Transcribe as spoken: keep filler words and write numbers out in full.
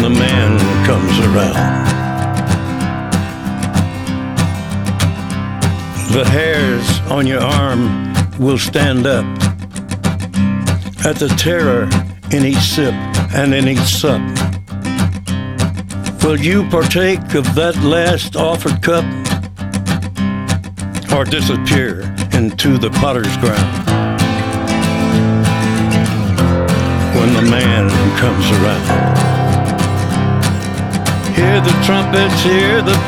the man comes around. The hairs on your arm will stand up at the terror in each sip and in each sup. Will you partake of that last offered cup, or disappear into the potter's ground when the man comes around? Hear the trumpets, hear the